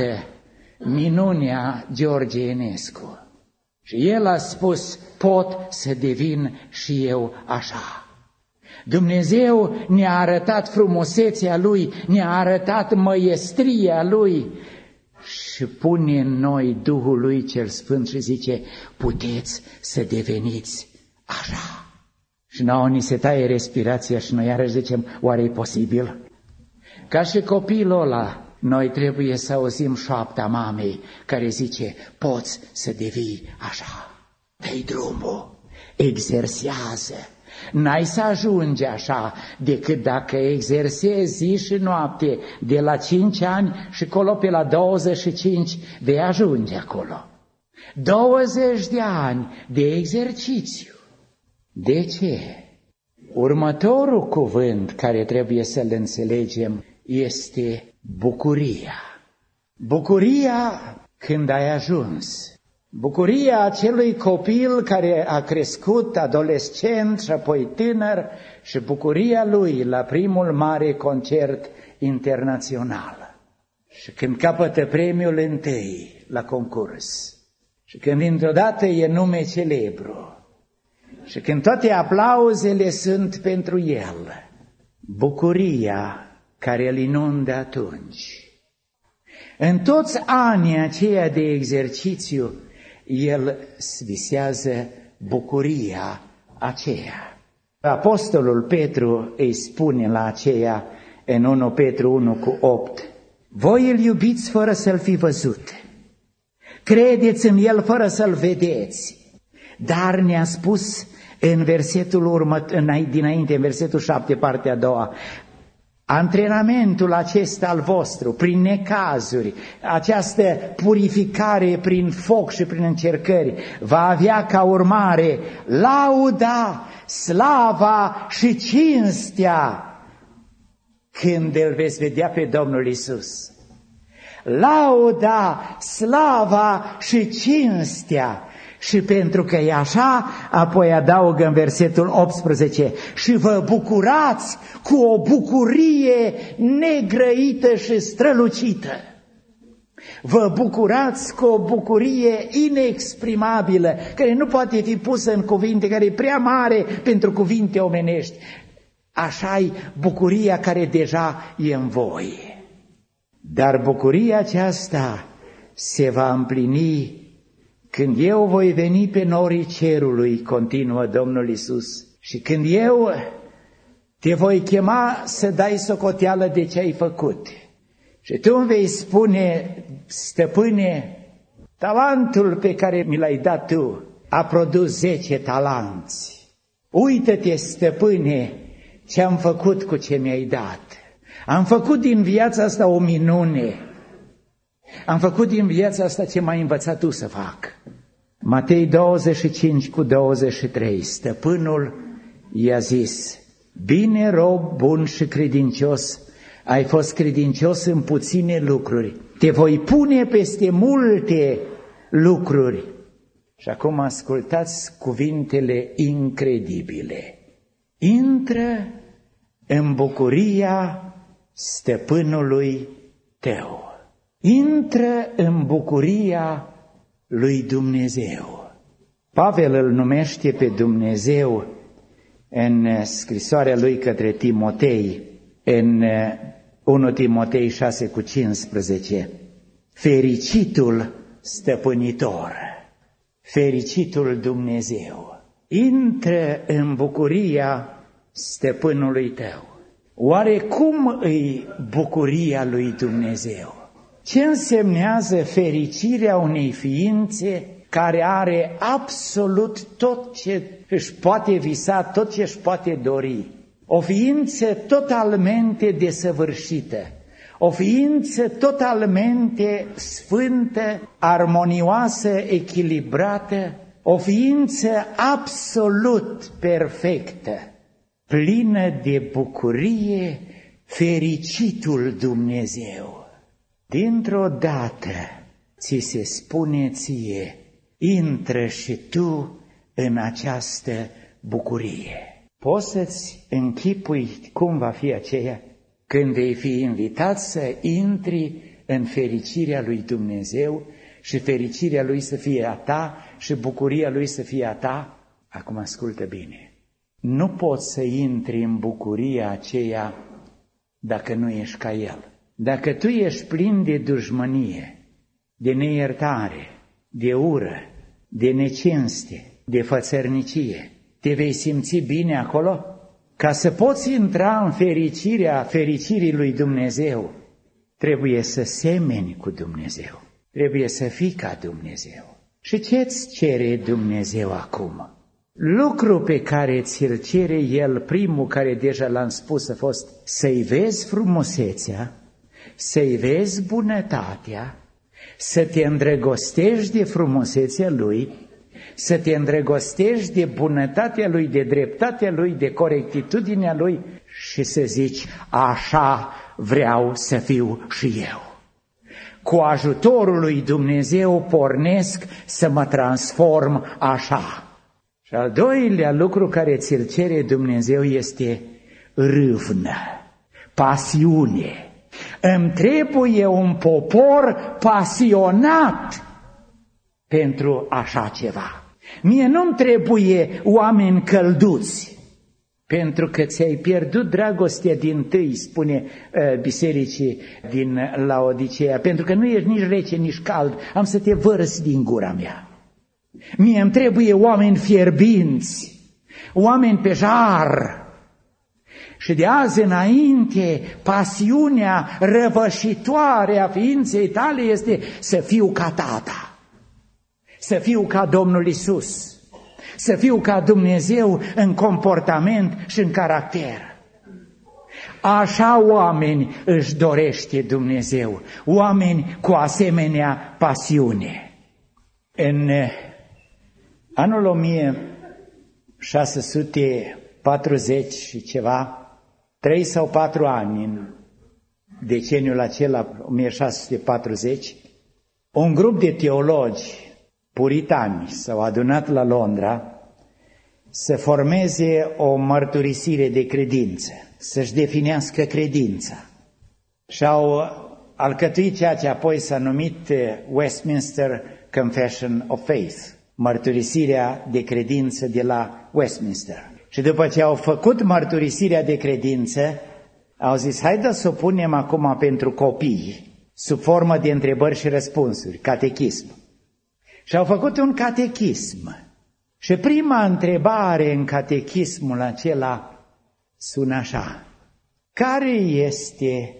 minunea George Enescu. Și el a spus, pot să devin și eu așa. Dumnezeu ne-a arătat frumusețea Lui, ne-a arătat măiestria Lui și pune în noi Duhul Lui cel Sfânt și zice, puteți să deveniți așa. Și nouă ni se taie respirația și noi iarăși zicem, oare e posibil? Ca și copilul ăla, noi trebuie să auzim șoapta mamei care zice, poți să devii așa. Dă-i drumul, exersează. N-ai să ajungi așa decât dacă exersezi zi și noapte de la 5 ani și colo pe la 25 vei ajunge acolo. 20 de ani de exercițiu. De ce? Următorul cuvânt care trebuie să-l înțelegem este bucuria. Bucuria când ai ajuns. Bucuria acelui copil care a crescut adolescent și apoi tânăr și bucuria lui la primul mare concert internațional. Și când capătă premiul întâi la concurs, și când dintr-o dată e nume celebru, și când toate aplauzele sunt pentru el, bucuria care îl inundă atunci. În toți anii aceia de exercițiu, el visează bucuria aceea. Apostolul Petru îi spune la aceea în 1 Petru 1:8, voi îl iubiți fără să-l fi văzut, credeți în el fără să-l vedeți, dar ne-a spus în versetul dinainte, în versetul 7, partea a doua, antrenamentul acesta al vostru, prin necazuri, această purificare prin foc și prin încercări, va avea ca urmare lauda, slava și cinstea când îl veți vedea pe Domnul Iisus. Lauda, slava și cinstea. Și pentru că e așa, apoi adaugă în versetul 18, și vă bucurați cu o bucurie negrăită și strălucită. Vă bucurați cu o bucurie inexprimabilă, care nu poate fi pusă în cuvinte, care e prea mare pentru cuvinte omenești. Așa-i bucuria care deja e în voi. Dar bucuria aceasta se va împlini când eu voi veni pe norii cerului, continuă Domnul Iisus, și când eu te voi chema să dai socoteală de ce ai făcut. Și tu îmi vei spune, stăpâne, talentul pe care mi l-ai dat tu a produs 10 talanți. Uită-te, stăpâne, ce am făcut cu ce mi-ai dat. Am făcut din viața asta o minune. Am făcut din viața asta ce m-ai învățat tu să fac. Matei 25:23, stăpânul i-a zis, bine rob bun și credincios, ai fost credincios în puține lucruri, te voi pune peste multe lucruri. Și acum ascultați cuvintele incredibile. Intră în bucuria stăpânului tău. Intră în bucuria lui Dumnezeu. Pavel îl numește pe Dumnezeu în scrisoarea lui către Timotei, în 1 Timotei 6:15, fericitul stăpânitor, fericitul Dumnezeu. Intră în bucuria stăpânului tău. Oare cum îi bucuria lui Dumnezeu? Ce însemnează fericirea unei ființe care are absolut tot ce își poate visa, tot ce își poate dori? O ființă totalmente desăvârșită, o ființă totalmente sfântă, armonioasă, echilibrată, o ființă absolut perfectă, plină de bucurie, fericitul Dumnezeu. Dintr-o dată ți se spune ție, intră și tu în această bucurie. Poți să-ți închipui cum va fi aceea când vei fi invitat să intri în fericirea lui Dumnezeu și fericirea lui să fie a ta și bucuria lui să fie a ta? Acum ascultă bine. Nu poți să intri în bucuria aceea dacă nu ești ca el. Dacă tu ești plin de dușmănie, de neiertare, de ură, de necinste, de fățărnicie, te vei simți bine acolo? Ca să poți intra în fericirii lui Dumnezeu, trebuie să semeni cu Dumnezeu, trebuie să fii ca Dumnezeu. Și ce-ți cere Dumnezeu acum? Lucru pe care ți-l cere El, primul care deja l-am spus a fost să-i vezi frumusețea, să-i vezi bunătatea, să te îndrăgostești de frumusețea Lui, să te îndrăgostești de bunătatea Lui, de dreptatea Lui, de corectitudinea Lui și să zici, așa vreau să fiu și eu. Cu ajutorul lui Dumnezeu pornesc să mă transform așa. Și al doilea lucru care ți-l cere Dumnezeu este râvnă, pasiune, Îmi trebuie un popor pasionat pentru așa ceva. Mie nu-mi trebuie oameni călduți, pentru că ți-ai pierdut dragostea dintâi, spune bisericii din Laodicea, pentru că nu ești nici rece, nici cald, am să te vărs din gura mea. Mie îmi trebuie oameni fierbinți, oameni pe jar. Și de azi înainte, pasiunea răvășitoare a ființei tale este să fiu ca Tata, să fiu ca Domnul Iisus, să fiu ca Dumnezeu în comportament și în caracter. Așa oameni își dorește Dumnezeu, oameni cu asemenea pasiune. În anul 1640 și ceva, 3 sau 4 ani în deceniul acela, 1640, un grup de teologi puritani s-au adunat la Londra să formeze o mărturisire de credință, să-și definească credința. Și-au alcătuit ceea ce apoi s-a numit Westminster Confession of Faith, mărturisirea de credință de la Westminster. Și după ce au făcut mărturisirea de credință, au zis, haideți să o punem acum pentru copii, sub formă de întrebări și răspunsuri, catechism. Și au făcut un catechism. Și prima întrebare în catechismul acela sună așa: care este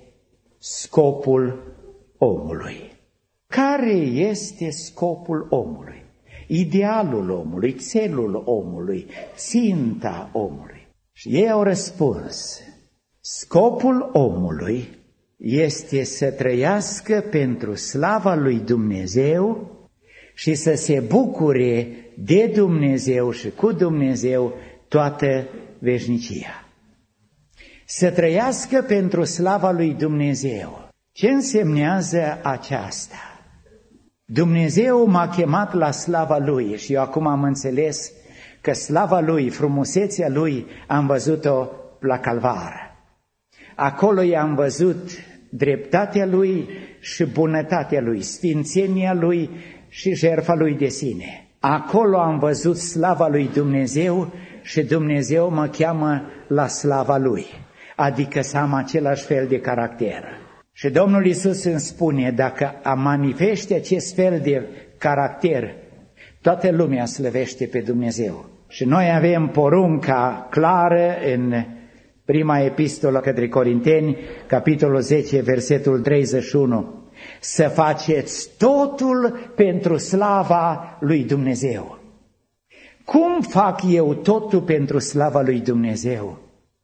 scopul omului? Care este scopul omului? Idealul omului, țelul omului, ținta omului. Și ei au răspuns: scopul omului este să trăiască pentru slava lui Dumnezeu și să se bucure de Dumnezeu și cu Dumnezeu toată veșnicia. Să trăiască pentru slava lui Dumnezeu. Ce însemnează aceasta? Dumnezeu m-a chemat la slava Lui și eu acum am înțeles că slava Lui, frumusețea Lui, am văzut-o la Calvar. Acolo i-am văzut dreptatea Lui și bunătatea Lui, sfințenia Lui și jertfa Lui de sine. Acolo am văzut slava Lui Dumnezeu și Dumnezeu mă cheamă la slava Lui, adică să am același fel de caracter. Și Domnul Iisus îmi spune, dacă manifeste acest fel de caracter, toată lumea slăvește pe Dumnezeu. Și noi avem porunca clară în prima epistolă către Corinteni, capitolul 10, versetul 31, să faceți totul pentru slava lui Dumnezeu. Cum fac eu totul pentru slava lui Dumnezeu?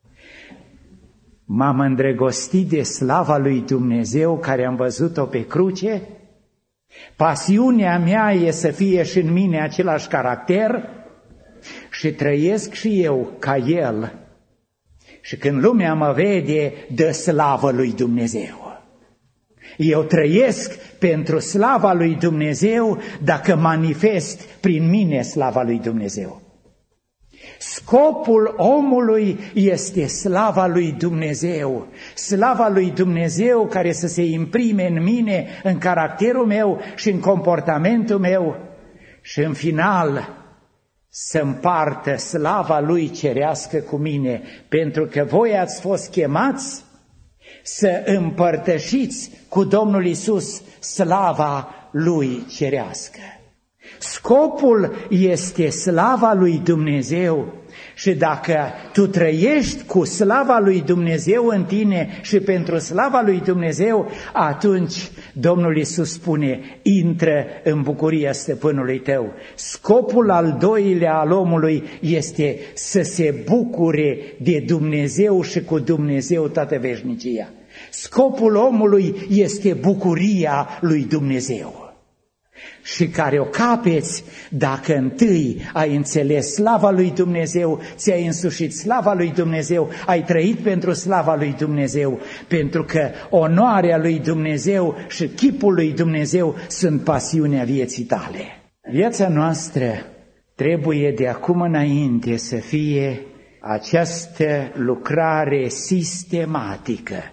M-am îndrăgostit de slava lui Dumnezeu care am văzut-o pe cruce? Pasiunea mea e să fie și în mine același caracter și trăiesc și eu ca El. Și când lumea mă vede, dă slavă lui Dumnezeu. Eu trăiesc pentru slava lui Dumnezeu dacă manifest prin mine slava lui Dumnezeu. Scopul omului este slava lui Dumnezeu, slava lui Dumnezeu care să se imprime în mine, în caracterul meu și în comportamentul meu și în final să împartă slava lui cerească cu mine, pentru că voi ați fost chemați să împărtășiți cu Domnul Iisus slava lui cerească. Scopul este slava lui Dumnezeu și dacă tu trăiești cu slava lui Dumnezeu în tine și pentru slava lui Dumnezeu, atunci Domnul Iisus spune, intră în bucuria stăpânului tău. Scopul al doilea al omului este să se bucure de Dumnezeu și cu Dumnezeu toată veșnicia. Scopul omului este bucuria lui Dumnezeu. Și care o capeți dacă întâi ai înțeles slava lui Dumnezeu, ți-ai însușit slava lui Dumnezeu, ai trăit pentru slava lui Dumnezeu, pentru că onoarea lui Dumnezeu și chipul lui Dumnezeu sunt pasiunea vieții tale. Viața noastră trebuie de acum înainte să fie această lucrare sistematică,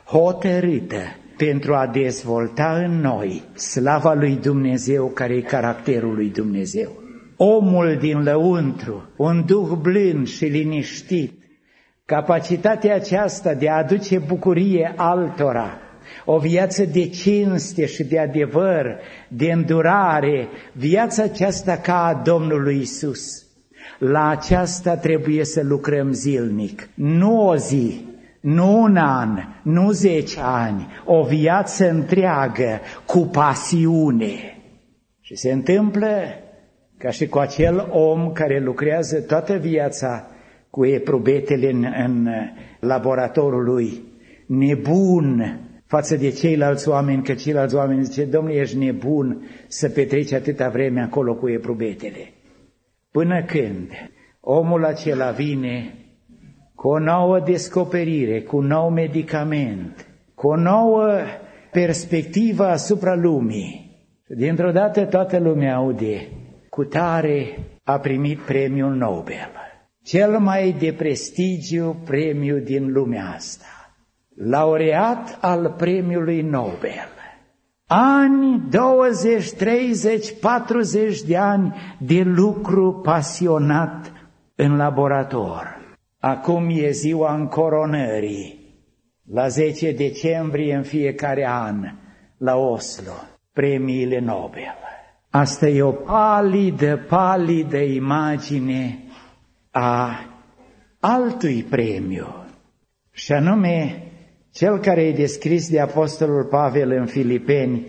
hotărâtă pentru a dezvolta în noi slava lui Dumnezeu, care e caracterul lui Dumnezeu. Omul din lăuntru, un duh blând și liniștit, capacitatea aceasta de a aduce bucurie altora, o viață de cinste și de adevăr, de îndurare, viața aceasta ca a Domnului Iisus. La aceasta trebuie să lucrăm zilnic, nu o zi, nu un an, nu 10 ani, o viață întreagă cu pasiune. Și se întâmplă ca și cu acel om care lucrează toată viața cu eprubetele în laboratorul lui, nebun față de ceilalți oameni, că ceilalți oameni zice: Domnule, ești nebun să petreci atâta vreme acolo cu eprubetele. Până când omul acela vine cu o nouă descoperire, cu un nou medicament, cu o nouă perspectivă asupra lumii. Dintr-o dată toată lumea aude: cutare a primit premiul Nobel, cel mai de prestigiu premiu din lumea asta, laureat al premiului Nobel. Ani, 20, 30, 40 de ani de lucru pasionat în laborator. Acum e ziua încoronării, la 10 decembrie în fiecare an, la Oslo, premiile Nobel. Asta e o palidă imagine a altui premiu, și anume cel care e descris de Apostolul Pavel în Filipeni,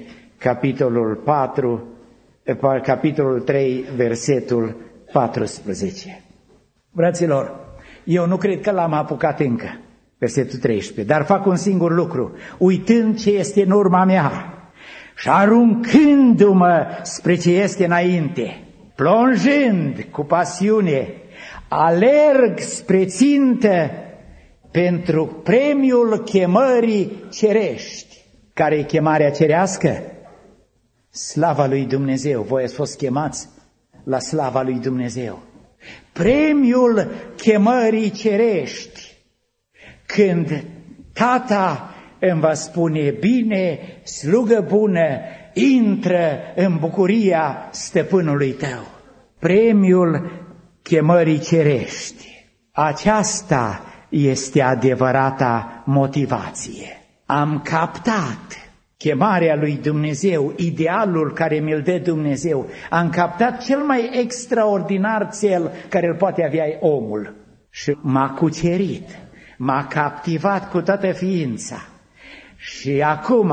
capitolul 3, versetul 14. Fraților, eu nu cred că l-am apucat încă, versetul 13, dar fac un singur lucru: uitând ce este în urma mea și aruncându-mă spre ce este înainte, plonjând cu pasiune, alerg spre țintă pentru premiul chemării cerești. Care e chemarea cerească? Slava lui Dumnezeu. Voi ați fost chemați la slava lui Dumnezeu. Premiul chemării cerești. Când Tata îmi va spune: bine, slugă bună, intră în bucuria stăpânului tău. Premiul chemării cerești. Aceasta este adevărata motivație. Am captat chemarea lui Dumnezeu, idealul care mi-l dă Dumnezeu. Am captat cel mai extraordinar cel care îl poate avea omul. Și m-a cucerit, m-a captivat cu toată ființa. Și acum,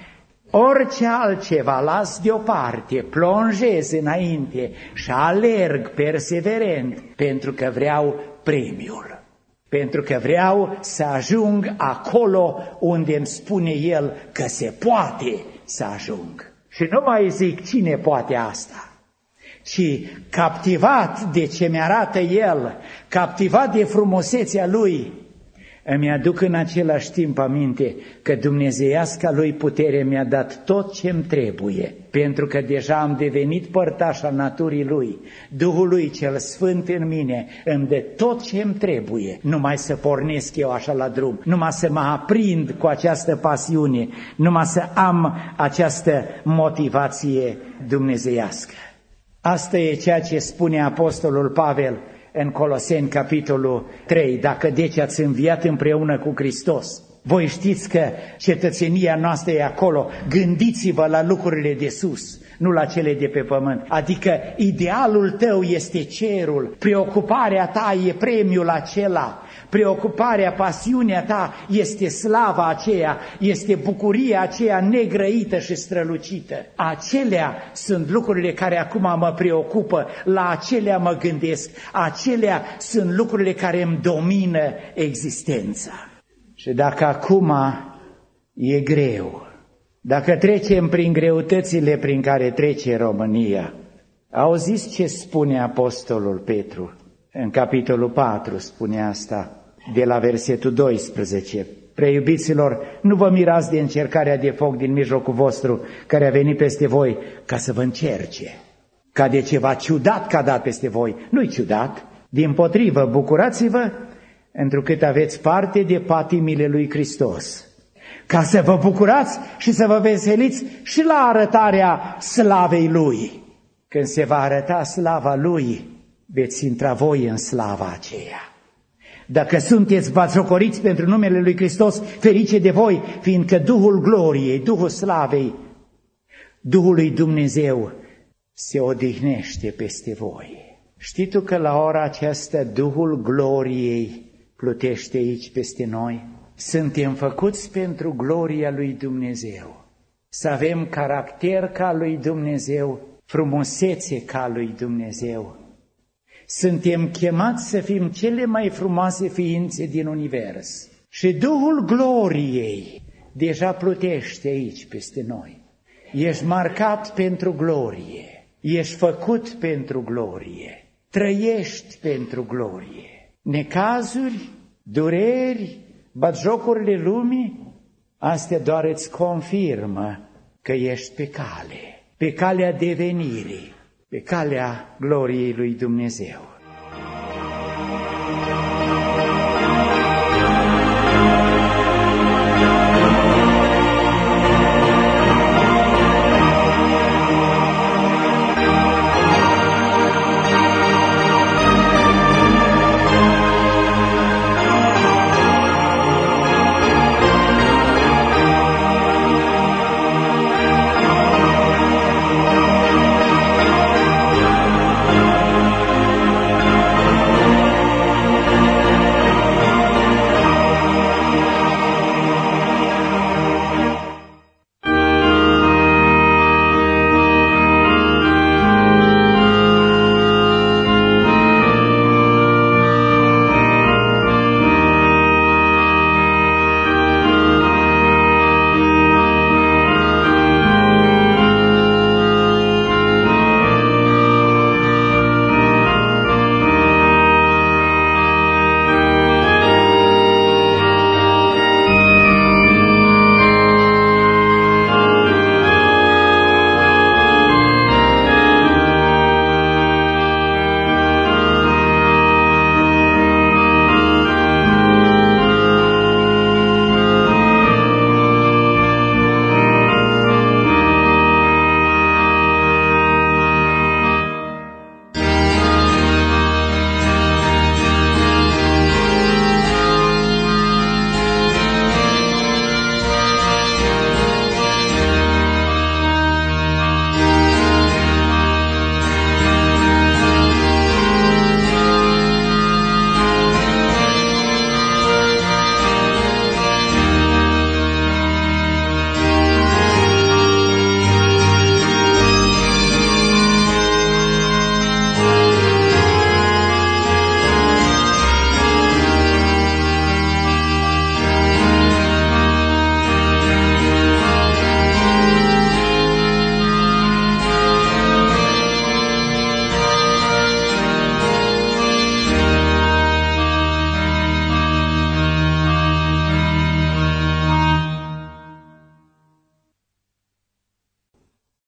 orice altceva las deoparte, plonjez înainte și alerg perseverent, pentru că vreau premiul. Pentru că vreau să ajung acolo unde îmi spune El că se poate să ajung. Și nu mai zic cine poate asta, ci captivat de ce mi-arată El, captivat de frumusețea Lui, îmi aduc în același timp aminte că dumnezeiasca Lui putere mi-a dat tot ce-mi trebuie, pentru că deja am devenit părtaș al naturii Lui. Duhul Lui cel Sfânt în mine îmi dă tot ce-mi trebuie, numai să pornesc eu așa la drum, numai să mă aprind cu această pasiune, numai să am această motivație dumnezeiască. Asta e ceea ce spune Apostolul Pavel în Coloseni, capitolul 3, dacă deci ați înviat împreună cu Hristos. Voi știți că cetățenia noastră e acolo, gândiți-vă la lucrurile de sus, nu la cele de pe pământ. Adică idealul tău este cerul, preocuparea ta e premiul acela, preocuparea, pasiunea ta este slava aceea, este bucuria aceea negrăită și strălucită. Acelea sunt lucrurile care acum mă preocupă, la acelea mă gândesc, acelea sunt lucrurile care îmi domină existența. Și dacă acum e greu, dacă trecem prin greutățile prin care trece România, auziți ce spune Apostolul Petru? În capitolul 4 spune asta, de la versetul 12. Preiubiților, nu vă mirați de încercarea de foc din mijlocul vostru, care a venit peste voi ca să vă încerce, ca de ceva ciudat că a dat peste voi. Nu-i ciudat, dimpotrivă, bucurați-vă, întrucât aveți parte de patimile lui Hristos. ca să vă bucurați și să vă veseliți și la arătarea slavei Lui. Când se va arăta slava Lui, veți intra voi în slava aceea. Dacă sunteți batjocoriți pentru numele Lui Hristos, ferice de voi, fiindcă Duhul gloriei, Duhul slavei, Duhul lui Dumnezeu se odihnește peste voi. Știi tu că la ora aceasta Duhul gloriei plutește aici peste noi? Suntem făcuți pentru gloria lui Dumnezeu, să avem caracter ca lui Dumnezeu, frumusețe ca lui Dumnezeu. Suntem chemați să fim cele mai frumoase ființe din univers. Și Duhul gloriei deja plutește aici peste noi. Ești marcat pentru glorie, ești făcut pentru glorie, trăiești pentru glorie. Necazuri, dureri, batjocurile lumii, astea doar îți confirmă că ești pe calea devenirii, pe calea gloriei lui Dumnezeu.